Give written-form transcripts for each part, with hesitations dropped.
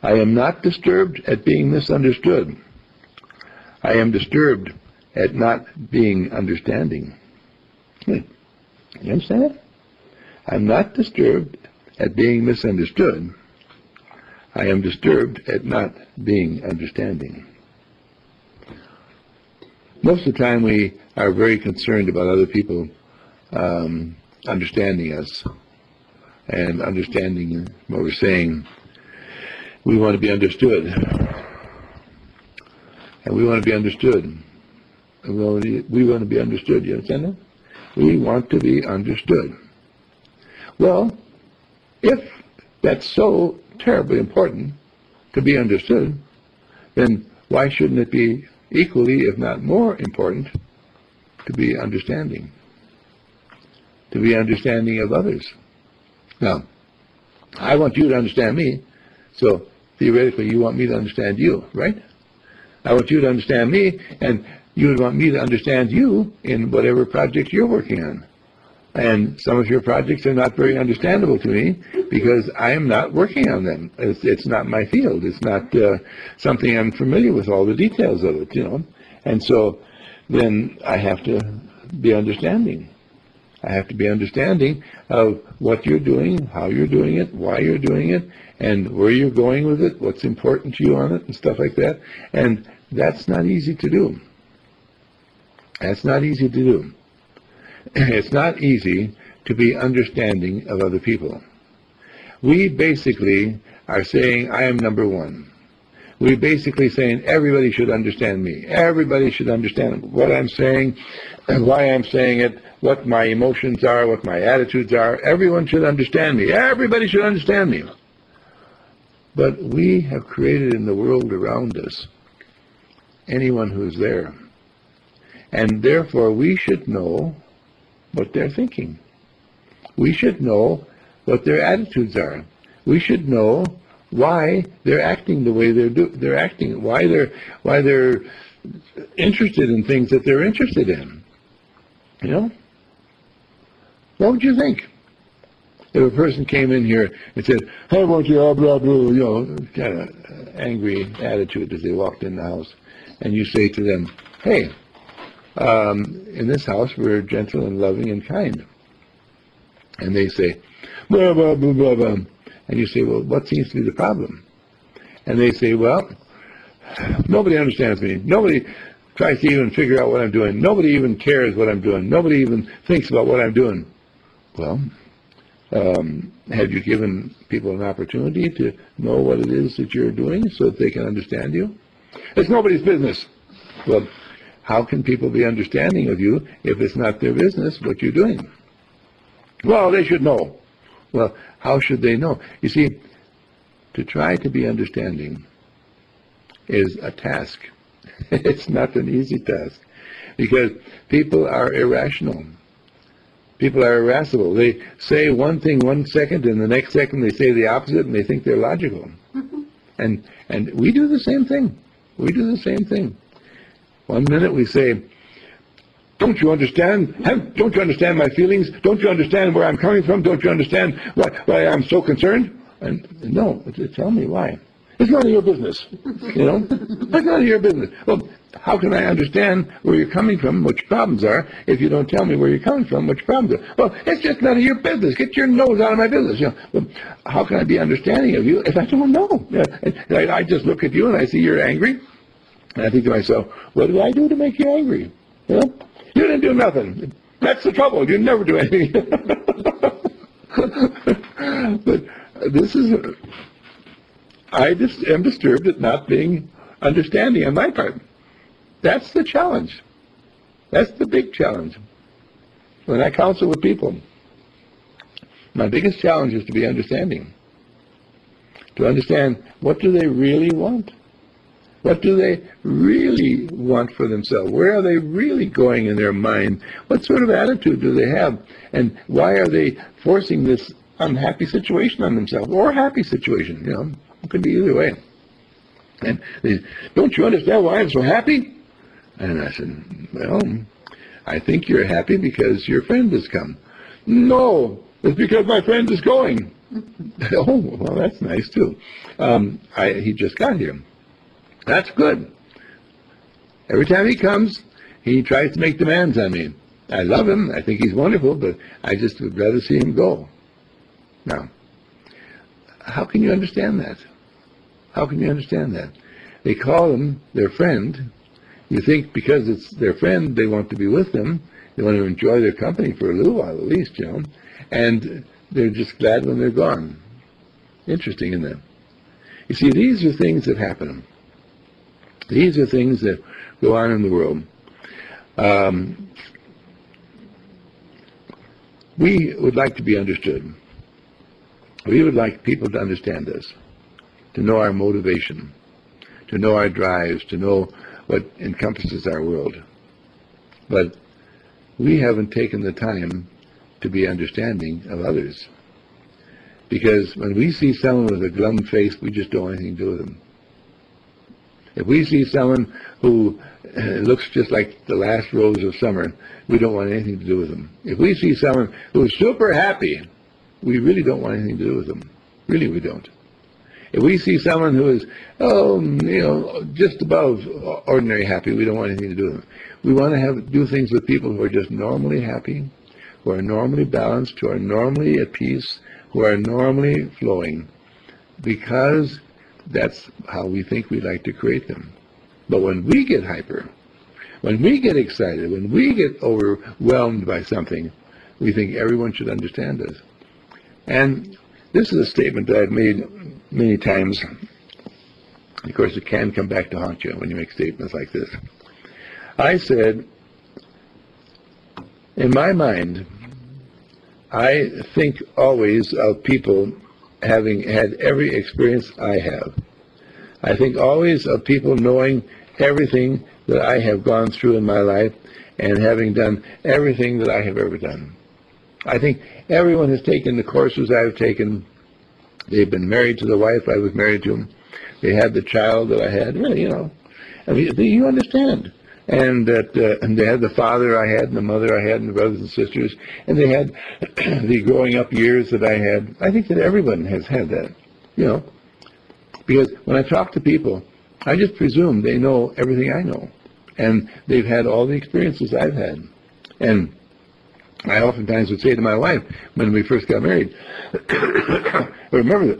I am not disturbed at being misunderstood. I am disturbed at not being understanding. You understand that? I'm not disturbed at being misunderstood. I am disturbed at not being understanding. Most of the time we are very concerned about other people understanding us and understanding what we're saying. We want to be understood. And we want to be understood. And we want to be understood. You understand that? We want to be understood. Well, if that's so terribly important to be understood, then why shouldn't it be equally, if not more important, to be understanding? To be understanding of others. Now, I want you to understand me, so theoretically you want me to understand you, right? I want you to understand me, and you would want me to understand you in whatever project you're working on. And some of your projects are not very understandable to me because I am not working on them. It's not my field. It's not something I'm familiar with all the details of it, you know. And so then I have to be understanding. I have to be understanding of what you're doing, how you're doing it, why you're doing it, and where you're going with it, what's important to you on it, and stuff like that. And that's not easy to do. That's not easy to do. It's not easy to be understanding of other people. We basically are saying, I am number one. We're basically saying, everybody should understand me. Everybody should understand what I'm saying, and why I'm saying it, what my emotions are, what my attitudes are. Everyone should understand me. Everybody should understand me. But we have created in the world around us anyone who's there. And therefore, we should know what they're thinking. We should know what their attitudes are. We should know why they're acting the way they're acting, why they're interested in things that they're interested in. You know? What would you think if a person came in here and said, "How about you, blah, blah, blah," you know, kind of angry attitude as they walked in the house, and you say to them, "Hey, in this house we're gentle and loving and kind." And they say, "Blah, blah, blah, blah, blah." And you say, "Well, what seems to be the problem?" And they say, "Well, nobody understands me. Nobody tries to even figure out what I'm doing. Nobody even cares what I'm doing. Nobody even thinks about what I'm doing." Well, have you given people an opportunity to know what it is that you're doing so that they can understand you? It's nobody's business. Well, how can people be understanding of you if it's not their business what you're doing? Well, they should know. Well, how should they know? You see, to try to be understanding is a task. It's not an easy task because people are irrational. People are irascible. They say one thing one second, and the next second they say the opposite, and they think they're logical. And we do the same thing. We do the same thing. One minute we say, "Don't you understand? Don't you understand my feelings? Don't you understand where I'm coming from? Don't you understand why I'm so concerned?" And no, tell me why. It's none of your business. You know, it's none of your business. Well, how can I understand where you're coming from, what your problems are, if you don't tell me where you're coming from, what your problems are? Well, it's just none of your business. Get your nose out of my business. You know, well, how can I be understanding of you if I don't know? Yeah, I just look at you and I see you're angry, and I think to myself, what did I do to make you angry? You know, you didn't do nothing. That's the trouble. You never do anything. But this is, I just am disturbed at not being understanding on my part. That's the challenge. That's the big challenge. When I counsel with people, my biggest challenge is to be understanding. To understand, what do they really want? What do they really want for themselves? Where are they really going in their mind? What sort of attitude do they have? And why are they forcing this unhappy situation on themselves? Or happy situation, you know. It could be either way. And they, "Don't you understand why I'm so happy?" And I said, "Well, I think you're happy because your friend has come." "No, it's because my friend is going." Oh, well, that's nice, too. He just got here. That's good. Every time he comes, he tries to make demands on me. I love him. I think he's wonderful, but I just would rather see him go. Now, how can you understand that? How can you understand that? They call him their friend. You think because it's their friend, they want to be with them. They want to enjoy their company for a little while at least, and they're just glad when they're gone. Interesting, isn't it? You see, these are things that happen. These are things that go on in the world. We would like to be understood. We would like people to understand us, to know our motivation, to know our drives, to know what encompasses our world. But we haven't taken the time to be understanding of others. Because when we see someone with a glum face, we just don't want anything to do with them. If we see someone who looks just like the last rose of summer, we don't want anything to do with them. If we see someone who's super happy, we really don't want anything to do with them. Really, we don't. If we see someone who is, just above ordinary happy, we don't want anything to do with them. We want to do things with people who are just normally happy, who are normally balanced, who are normally at peace, who are normally flowing, because that's how we think we like to create them. But when we get hyper, when we get excited, when we get overwhelmed by something, we think everyone should understand us. And this is a statement that I've made many times. Of course, it can come back to haunt you when you make statements like this. I said, in my mind, I think always of people having had every experience I have. I think always of people knowing everything that I have gone through in my life and having done everything that I have ever done. I think everyone has taken the courses I've taken. They've been married to the wife I was married to. They had the child that I had. Well, I mean, you understand. And that and they had the father I had and the mother I had and the brothers and sisters. And they had the growing up years that I had. I think that everyone has had that, Because when I talk to people, I just presume they know everything I know. And they've had all the experiences I've had. And I oftentimes would say to my wife when we first got married, remember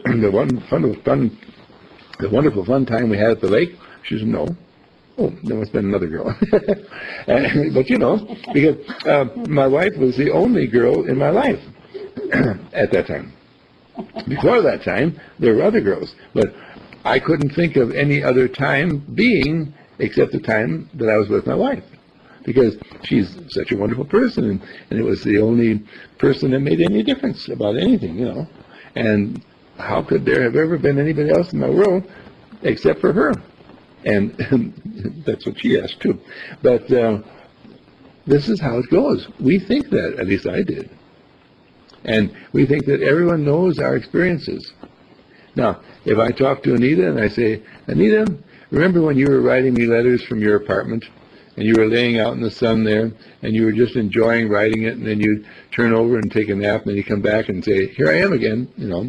the wonderful fun time we had at the lake? She said, no. Oh, there must have been another girl. But because my wife was the only girl in my life at that time. Before that time, there were other girls. But I couldn't think of any other time being except the time that I was with my wife. Because she's such a wonderful person, and it was the only person that made any difference about anything, And how could there have ever been anybody else in my world except for her? And that's what she asked, too. But this is how it goes. We think that, at least I did. And we think that everyone knows our experiences. Now, if I talk to Anita and I say, Anita, remember when you were writing me letters from your apartment? And you were laying out in the sun there, and you were just enjoying writing it, and then you turn over and take a nap, and then you come back and say, here I am again,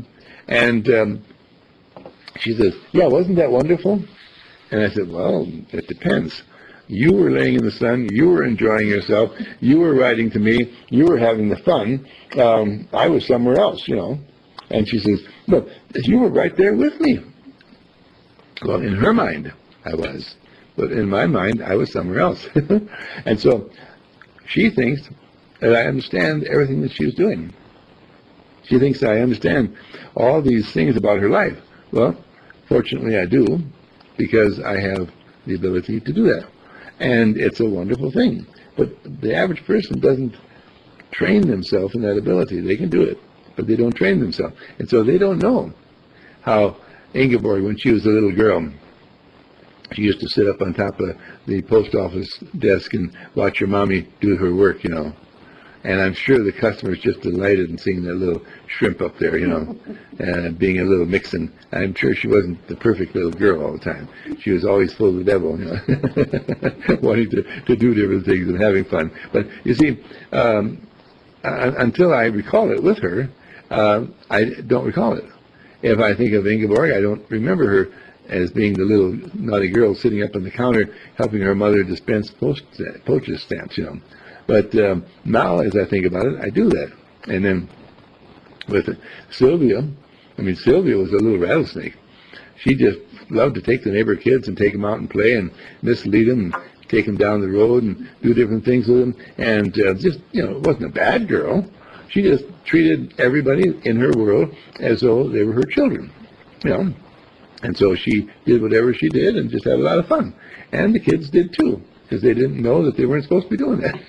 And she says, yeah, wasn't that wonderful? And I said, well, it depends. You were laying in the sun, you were enjoying yourself, you were writing to me, you were having the fun. I was somewhere else, And she says, look, you were right there with me. Well, in her mind, I was. But in my mind, I was somewhere else. And so she thinks that I understand everything that she was doing. She thinks I understand all these things about her life. Well, fortunately I do, because I have the ability to do that. And it's a wonderful thing. But the average person doesn't train themselves in that ability. They can do it, but they don't train themselves. And so they don't know how Ingeborg, when she was a little girl, she used to sit up on top of the post office desk and watch her mommy do her work, And I'm sure the customer's just delighted in seeing that little shrimp up there, being a little mixin. I'm sure she wasn't the perfect little girl all the time. She was always full of the devil, wanting to do different things and having fun. But you see, until I recall it with her, I don't recall it. If I think of Ingeborg, I don't remember her as being the little naughty girl sitting up on the counter helping her mother dispense postage stamps, But now, as I think about it, I do that. And then with Sylvia, Sylvia was a little rattlesnake. She just loved to take the neighbor kids and take them out and play and mislead them and take them down the road and do different things with them. And just, wasn't a bad girl. She just treated everybody in her world as though they were her children, And so she did whatever she did and just had a lot of fun. And the kids did too, because they didn't know that they weren't supposed to be doing that.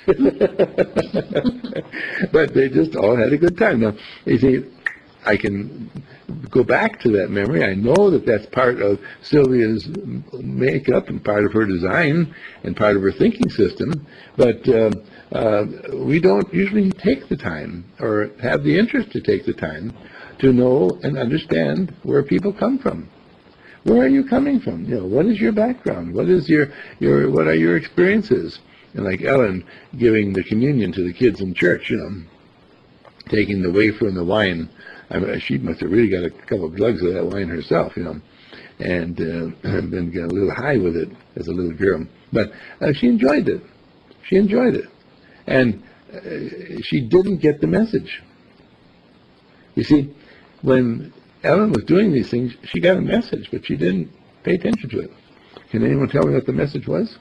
But they just all had a good time. Now, you see, I can go back to that memory. I know that that's part of Sylvia's makeup and part of her design and part of her thinking system. But we don't usually take the time or have the interest to take the time to know and understand where people come from. Where are you coming from? What is your background? What is what are your experiences? And like Ellen giving the communion to the kids in church, taking the wafer and the wine. She must have really got a couple of glugs of that wine herself, and been a little high with it as a little girl. But she enjoyed it. She enjoyed it. And she didn't get the message. You see, when Ellen was doing these things, she got a message, but she didn't pay attention to it. Can anyone tell me what the message was?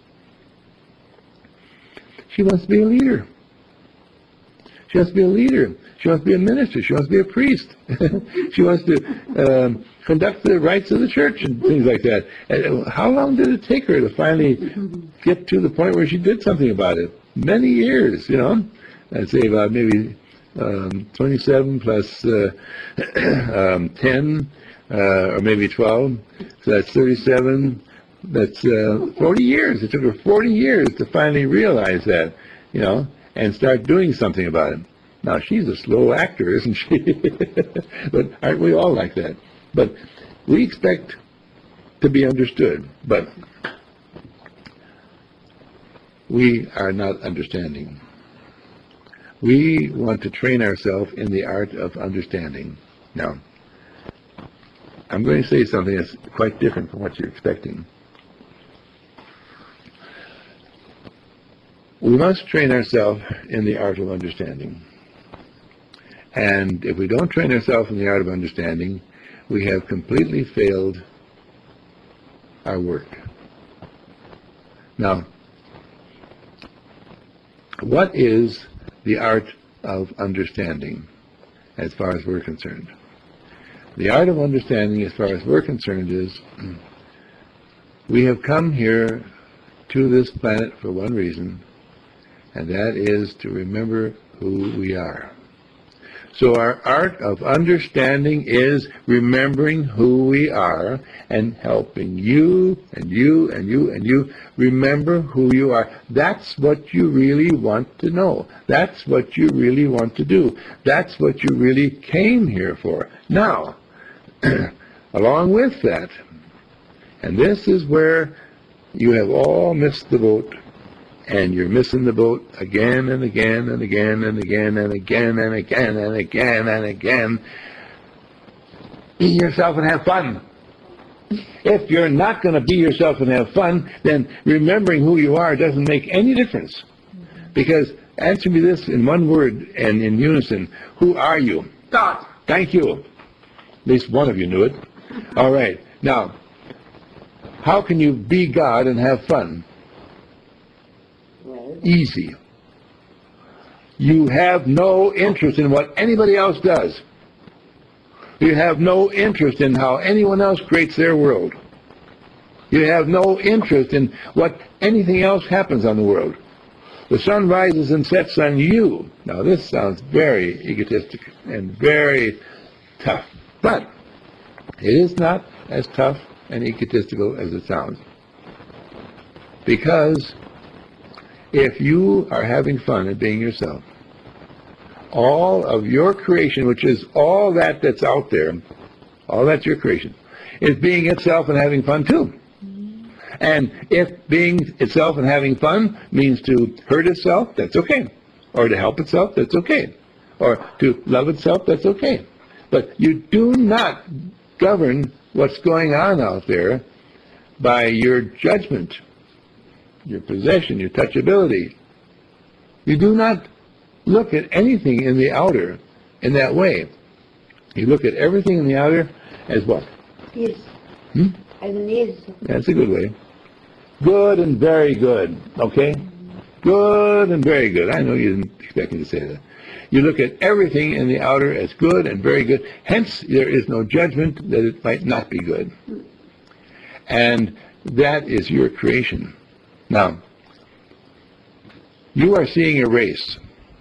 She wants to be a leader. She wants to be a leader. She wants to be a minister. She wants to be a priest. She wants to conduct the rites of the church and things like that. And how long did it take her to finally get to the point where she did something about it? Many years, I'd say about maybe 27 plus 10, or maybe 12. So that's 37. That's 40 years. It took her 40 years to finally realize that, and start doing something about it. Now, she's a slow actor, isn't she? But aren't we all like that? But we expect to be understood, but we are not understanding. We want to train ourselves in the art of understanding. Now, I'm going to say something that's quite different from what you're expecting. We must train ourselves in the art of understanding. And if we don't train ourselves in the art of understanding, we have completely failed our work. Now, what is the art of understanding as far as we're concerned? The art of understanding as far as we're concerned is we have come here to this planet for one reason, and that is to remember who we are. So our art of understanding is remembering who we are and helping you and you and you and you remember who you are. That's what you really want to know. That's what you really want to do. That's what you really came here for. Now, along with that, and this is where you have all missed the boat, and you're missing the boat again and again and again and again and again and again and again and again. Be yourself and have fun. If you're not going to be yourself and have fun, then remembering who you are doesn't make any difference. Because, answer me this in one word and in unison. Who are you? God. Thank you. At least one of you knew it. All right. Now, how can you be God and have fun? Easy. You have no interest in what anybody else does. You have no interest in how anyone else creates their world. You have no interest in what anything else happens on the world. The sun rises and sets on you. Now this sounds very egotistic and very tough, but it is not as tough and egotistical as it sounds. Because if you are having fun at being yourself, all of your creation, which is all that's out there, all that's your creation, is being itself and having fun too. And if being itself and having fun means to hurt itself, that's okay. Or to help itself, that's okay. or to love itself, that's okay. But you do not govern what's going on out there by your judgment, your possession, your touchability. You do not look at anything in the outer in that way. You look at everything in the outer as what? Is. Hmm? As an is. That's a good way. Good and very good, okay? Good and very good. I know you didn't expect me to say that. You look at everything in the outer as good and very good. Hence, there is no judgment that it might not be good. And that is your creation. Now, you are seeing a race.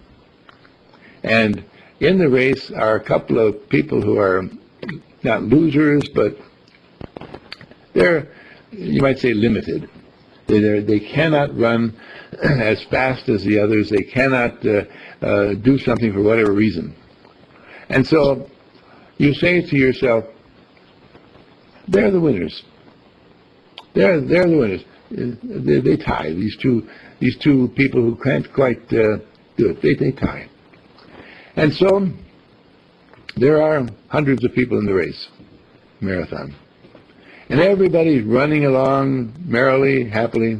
And in the race are a couple of people who are not losers, but they're, you might say, limited. They cannot run as fast as the others. They cannot do something for whatever reason. And so you say to yourself, they're the winners. They're the winners. They tie. These two people who can't quite do it, they tie. And so there are hundreds of people in the race, marathon. And everybody's running along merrily, happily.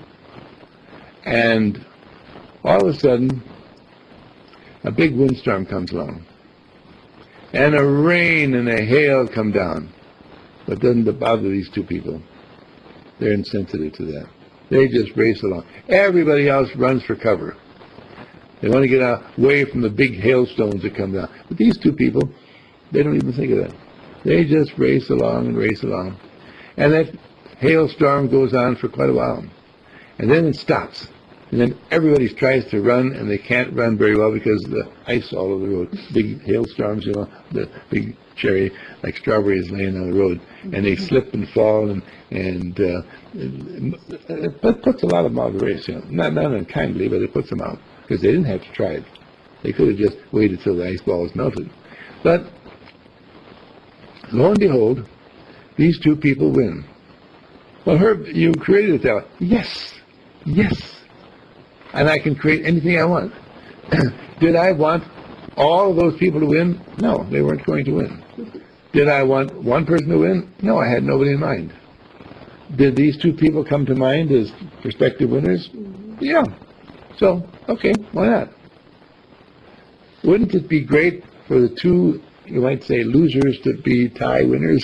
And all of a sudden, a big windstorm comes along. And a rain and a hail come down. But doesn't bother these two people. They're insensitive to that. They just race along. Everybody else runs for cover. They want to get away from the big hailstones that come down. But these two people, they don't even think of that. They just race along and race along. And that hailstorm goes on for quite a while. And then it stops. And then everybody tries to run, and they can't run very well because of the ice all over the road. Big hailstorms, you know, the big cherry, like strawberries laying on the road. And they slip and fall, and it puts a lot of them out of the race. You know. Not unkindly, but it puts them out. Because they didn't have to try it. They could have just waited till the ice balls melted. But lo and behold, these two people win. Well, Herb, you created it that way. Yes. And I can create anything I want. Did I want all of those people to win? No, they weren't going to win. Did I want one person to win? No, I had nobody in mind. Did these two people come to mind as prospective winners? Yeah. So, okay, why not? Wouldn't it be great for the two, you might say, losers to be tie winners?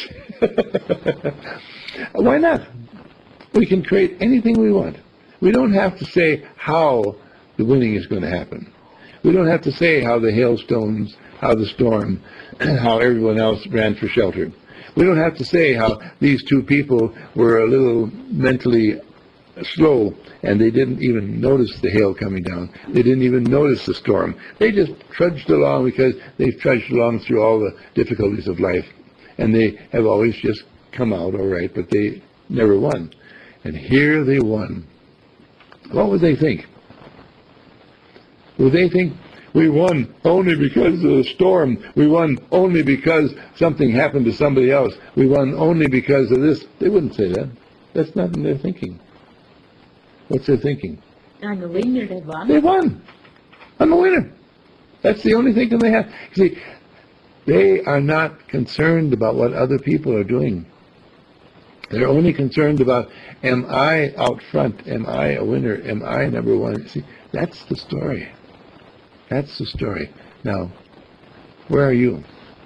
Why not? We can create anything we want. We don't have to say how the winning is going to happen. We don't have to say how the hailstones, how the storm, how everyone else ran for shelter. We don't have to say how these two people were a little mentally slow and they didn't even notice the hail coming down. They didn't even notice the storm. They just trudged along because they've trudged along through all the difficulties of life. And they have always just come out all right, but they never won. And here they won. What would they think? Would they think, we won only because of the storm. We won only because something happened to somebody else. We won only because of this. They wouldn't say that. That's not in their thinking. What's their thinking? I'm the winner, they won. They won. I'm a winner. That's the only thinking they have. See, they are not concerned about what other people are doing. They're only concerned about, am I out front? Am I a winner? Am I number one? See, that's the story. That's the story. Now, where are you?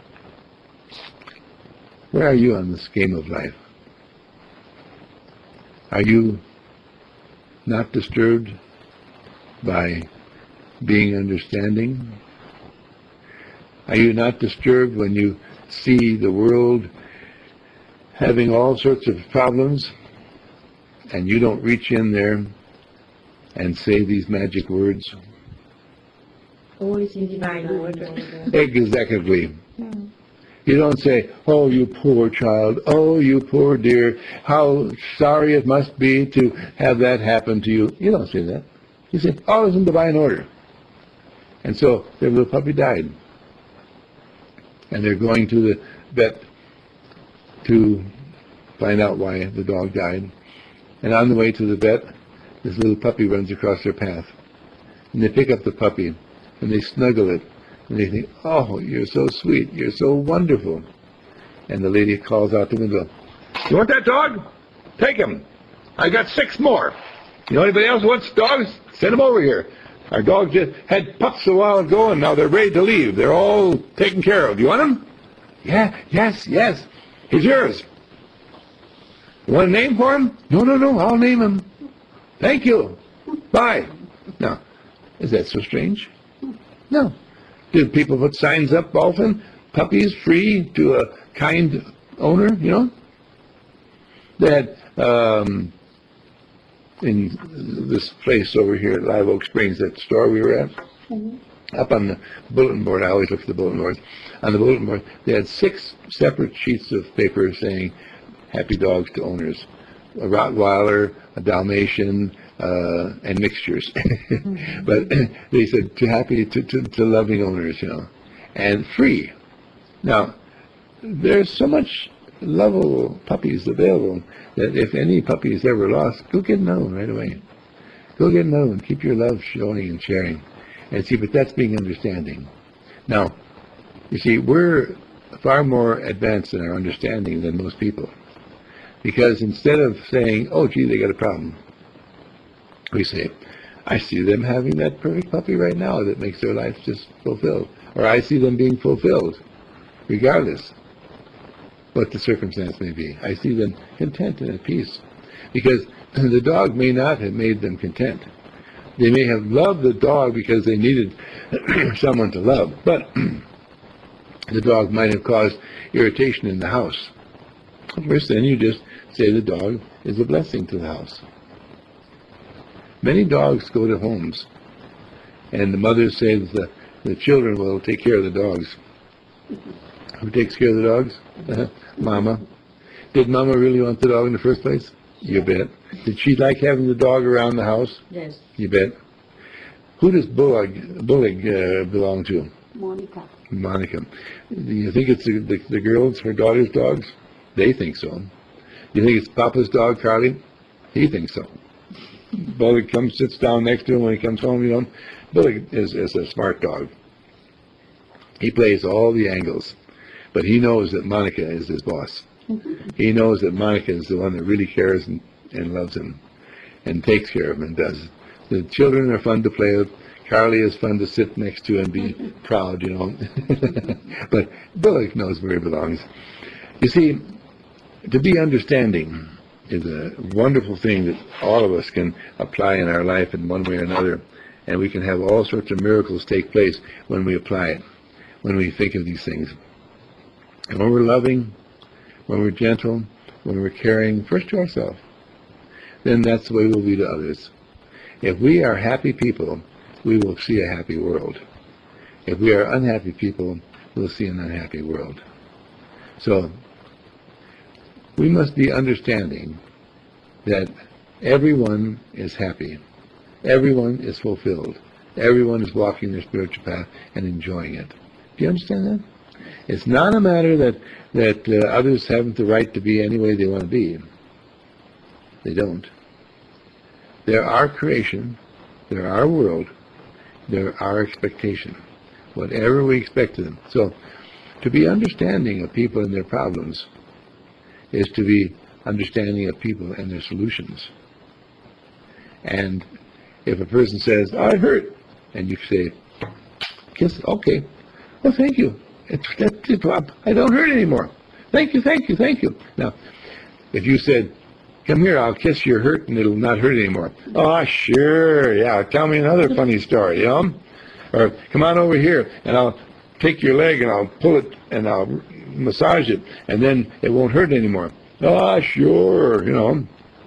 Where are you on this game of life? Are you not disturbed by being understanding? Are you not disturbed when you see the world having all sorts of problems and you don't reach in there and say these magic words? Always in divine order. Exactly. You don't say, oh, you poor child, oh, you poor dear, how sorry it must be to have that happen to you. You don't say that. You say, all is in divine order. And so their little puppy died. And they're going to the vet to find out why the dog died. And on the way to the vet, this little puppy runs across their path. And they pick up the puppy, and they snuggle it, And they think, oh, you're so sweet, you're so wonderful. And the lady calls out the window, you want that dog? Take him. I got 6 more. You know anybody else wants dogs? Send them over here. Our dog just had pups a while ago, and now they're ready to leave. They're all taken care of. You want them? Yeah, yes. He's yours. You want a name for him? No, I'll name him. Thank you. Bye. Now, is that so strange? No. Do people put signs up often? Puppies free to a kind owner, you know? That in this place over here at Live Oak Springs, that store we were at, up on the bulletin board, I always look at the bulletin board, on the bulletin board, they had 6 separate sheets of paper saying, happy dogs to owners. A Rottweiler, a Dalmatian, and mixtures. But they said, to happy, to loving owners, you know, and free. Now, there's so much lovable puppies available that if any puppy is ever lost, go get another one right away. Go get another one. Keep your love showing and sharing. And see, but that's being understanding. Now, you see, we're far more advanced in our understanding than most people. Because instead of saying, oh, gee, they got a problem, we say, I see them having that perfect puppy right now that makes their life just fulfilled. Or I see them being fulfilled, regardless what the circumstance may be. I see them content and at peace. Because the dog may not have made them content. They may have loved the dog because they needed someone to love. But the dog might have caused irritation in the house. First, then you just say the dog is a blessing to the house. Many dogs go to homes, and the mothers say that the children will take care of the dogs. Who takes care of the dogs? Mama. Did Mama really want the dog in the first place? You bet. Did she like having the dog around the house? Yes. You bet. Who does Bullig belong to? Monica. Do you think it's the girls, her daughter's dogs? They think so. Do you think it's Papa's dog, Carly? He thinks so. Bullig comes, sits down next to him when he comes home, you know. Bullig is a smart dog. He plays all the angles. But he knows that Monica is his boss. He knows that Monica is the one that really cares and loves him and takes care of him and does. The children are fun to play with. Carly is fun to sit next to and be proud, you know. But Bullig knows where he belongs. You see, to be understanding is a wonderful thing that all of us can apply in our life in one way or another. And we can have all sorts of miracles take place when we apply it, when we think of these things. And when we're loving, when we're gentle, when we're caring, first to ourselves, then that's the way we'll be to others. If we are happy people, we will see a happy world. If we are unhappy people, we'll see an unhappy world. So, we must be understanding that everyone is happy. Everyone is fulfilled. Everyone is walking their spiritual path and enjoying it. Do you understand that? It's not a matter that others haven't the right to be any way they want to be. They don't. They're our creation. They're our world. They're our expectation. Whatever we expect of them. So, to be understanding of people and their problems is to be understanding of people and their solutions. And if a person says, I hurt, and you say, kiss, okay, well, thank you. I don't hurt anymore. Thank you. Now, if you said, come here, I'll kiss your hurt and it'll not hurt anymore. Oh, sure, yeah, tell me another funny story, you know? Or come on over here and I'll take your leg and I'll pull it and I'll massage it and then it won't hurt anymore. Oh, sure, you know.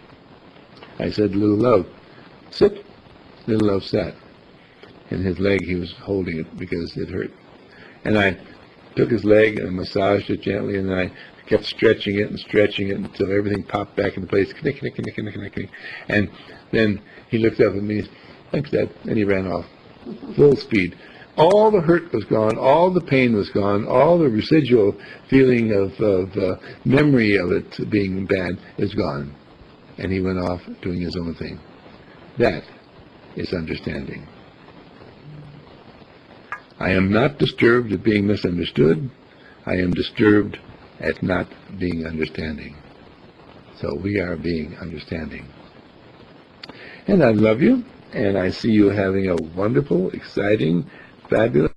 I said, little love, sit. Little love sat. And his leg, he was holding it because it hurt. And I took his leg and massaged it gently, and then I kept stretching it until everything popped back into place. Knick, knick, knick, knick, knick, knick. And then he looked up at me, thanks, Dad, and he ran off. Full speed. All the hurt was gone, all the pain was gone, all the residual feeling of memory of it being bad is gone. And he went off doing his own thing. That is understanding. I am not disturbed at being misunderstood. I am disturbed at not being understanding. So we are being understanding. And I love you, and I see you having a wonderful, exciting, fabulous